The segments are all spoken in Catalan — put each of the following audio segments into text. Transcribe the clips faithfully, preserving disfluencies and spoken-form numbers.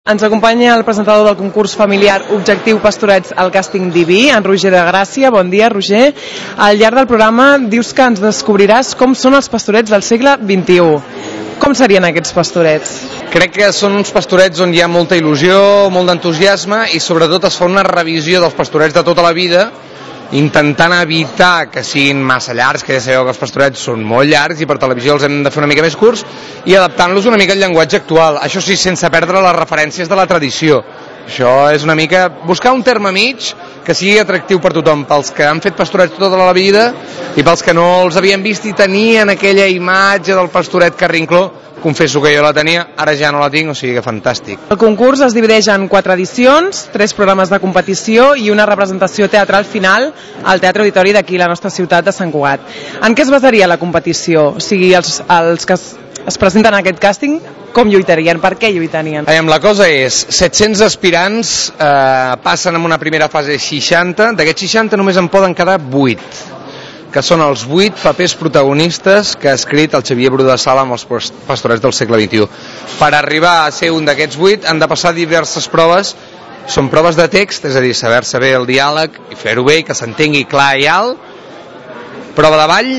Ens acompanya el presentador del concurs familiar Objectiu Pastorets al càsting diví, en Roger de Gràcia. Bon dia, Roger. Al llarg del programa dius que ens descobriràs com són els pastorets del segle vint-i-u. Com serien aquests pastorets? Crec que són uns pastorets on hi ha molta il·lusió, molt d'entusiasme i sobretot es fa una revisió dels pastorets de tota la vida, intentant evitar que siguin massa llargs, que ja sabeu que els pastorets són molt llargs i per televisió els hem de fer una mica més curts, i adaptant-los una mica al llenguatge actual, això sí, sense perdre les referències de la tradició. Això és una mica buscar un terme mig que sigui atractiu per tothom, pels que han fet pastorets tota la vida i pels que no els havien vist i tenien aquella imatge del pastoret carrincló. Confesso que jo la tenia, ara ja no la tinc, o sigui que fantàstic. El concurs es divideix en quatre edicions, tres programes de competició i una representació teatral final al Teatre Auditori d'aquí, la nostra ciutat de Sant Cugat. En què es basaria la competició? O sigui, els, els que es, es presenten en aquest càsting, com lluitarien? Per què lluitarien? Aviam, la cosa és, set-cents aspirants eh, passen en una primera fase seixanta, d'aquests seixanta només en poden quedar vuit. Que són els vuit papers protagonistes que ha escrit el Xavier Bru de Sala amb els pastorets del segle vint-i-u. Per arribar a ser un d'aquests vuit han de passar diverses proves, són proves de text, és a dir, saber-se bé el diàleg i fer-ho bé, que s'entengui clar i alt, prova de ball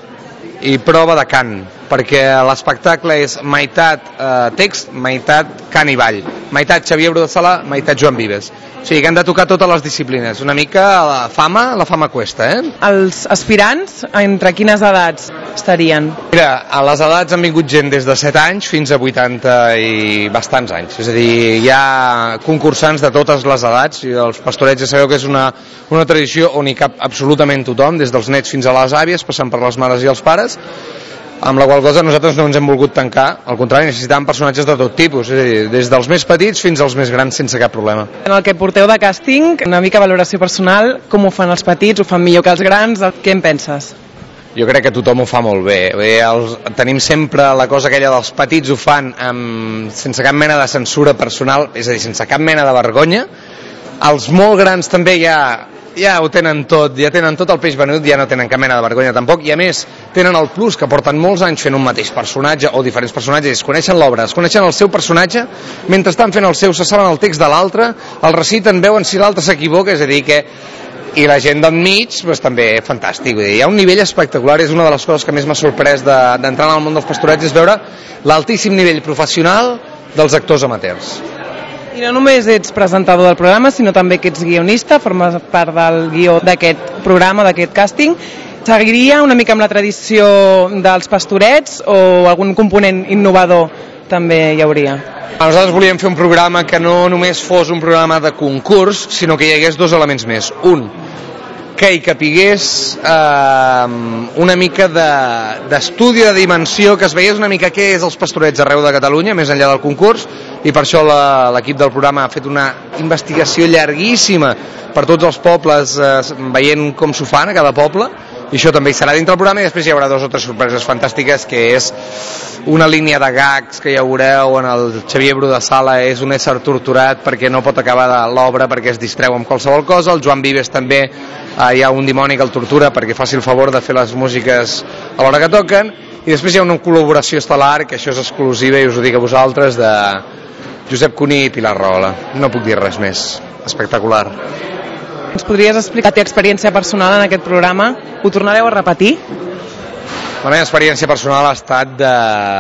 i prova de cant, perquè l'espectacle és meitat eh, text, meitat cant i ball, meitat Xavier Bru de Sala, meitat Joan Vives. O sigui que han de tocar totes les disciplines, una mica la fama, la fama cuesta, eh? Els aspirants, entre quines edats estarien? Mira, a les edats han vingut gent des de set anys fins a vuitanta i bastants anys, és a dir, hi ha concursants de totes les edats, i els pastorets ja sabeu que és una, una tradició on hi cap absolutament tothom, des dels nets fins a les àvies, passant per les mares i els pares, amb la qual cosa nosaltres no ens hem volgut tancar, al contrari, necessitàvem personatges de tot tipus, és a dir, des dels més petits fins als més grans sense cap problema. En el que porteu de càsting, una mica valoració personal, com ho fan els petits, ho fan millor que els grans, què en penses? Jo crec que tothom ho fa molt bé, bé els, tenim sempre la cosa aquella dels petits ho fan amb, sense cap mena de censura personal, és a dir, sense cap mena de vergonya, els molt grans també ja... ja ho tenen tot, ja tenen tot el peix venut, ja no tenen cap mena de vergonya tampoc, i a més tenen el plus que porten molts anys fent un mateix personatge o diferents personatges, es coneixen l'obra, es coneixen el seu personatge, mentre estan fent el seu se saben el text de l'altre, el reciten, veuen si l'altre s'equivoca, és a dir que i la gent d'enmig, doncs, també fantàstic, vull dir, hi ha un nivell espectacular, és una de les coses que més m'ha sorprès d'entrar de, en el món dels pastorets, és veure l'altíssim nivell professional dels actors amateurs. I no només ets presentador del programa, sinó també que ets guionista, formes part del guió d'aquest programa, d'aquest càsting. Seguiria una mica amb la tradició dels pastorets o algun component innovador també hi hauria? Nosaltres volíem fer un programa que no només fos un programa de concurs, sinó que hi hagués dos elements més. Un, que hi capigués eh, una mica d'estudi de, de dimensió, que es veiés una mica què és els pastorets arreu de Catalunya, més enllà del concurs, i per això l'equip del programa ha fet una investigació llarguíssima per tots els pobles, eh, veient com s'ho fan a cada poble, i això també hi serà dintre el programa, i després hi haurà dues o tres sorpreses fantàstiques, que és una línia de gags que ja veureu en el Xavier Bru de Sala, és un ésser torturat perquè no pot acabar l'obra perquè es distreu amb qualsevol cosa, el Joan Vives també eh, hi ha un dimoni que el tortura perquè faci el favor de fer les músiques a l'hora que toquen, i després hi ha una col·laboració estel·lar, que això és exclusiva i us ho dic a vosaltres, de Josep Cuní i Pilar Rahola. No puc dir res més. Espectacular. Ens podries explicar la teva experiència personal en aquest programa? Ho tornareu a repetir? La meva experiència personal ha estat de...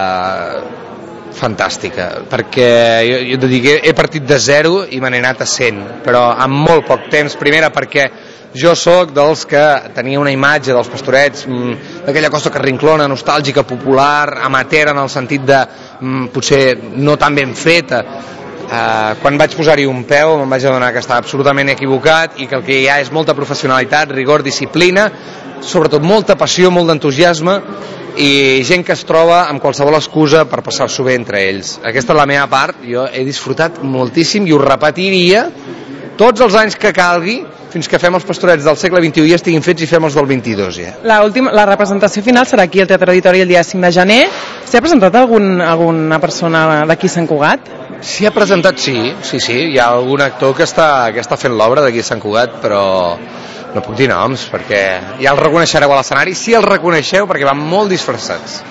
fantàstica, perquè jo, jo et dic, he partit de zero i me n'he anat a cent, però en molt poc temps. Primera perquè jo sóc dels que tenia una imatge dels pastorets, d'aquella cosa carrinclona, nostàlgica, popular, amateur en el sentit de potser no tan ben feta. Uh, quan vaig posar-hi un peu em vaig adonar que estava absolutament equivocat i que el que hi ha és molta professionalitat, rigor, disciplina, sobretot molta passió, molt d'entusiasme i gent que es troba amb qualsevol excusa per passar-s'ho bé entre ells. Aquesta és la meva part, jo he disfrutat moltíssim i ho repetiria tots els anys que calgui fins que fem els pastorets del segle vint-i-u i estiguin fets i fem els del vint-i-dos ja. La, última, la representació final serà aquí al Teatre Auditori el dia cinc de gener. S'hi ha presentat algun, alguna persona d'aquí Sant Cugat? S'hi ha presentat, sí, sí, sí, hi ha algun actor que està, que està fent l'obra d'aquí a Sant Cugat, però no puc dir noms perquè ja el reconeixereu a l'escenari, si el reconeixeu perquè van molt disfressats.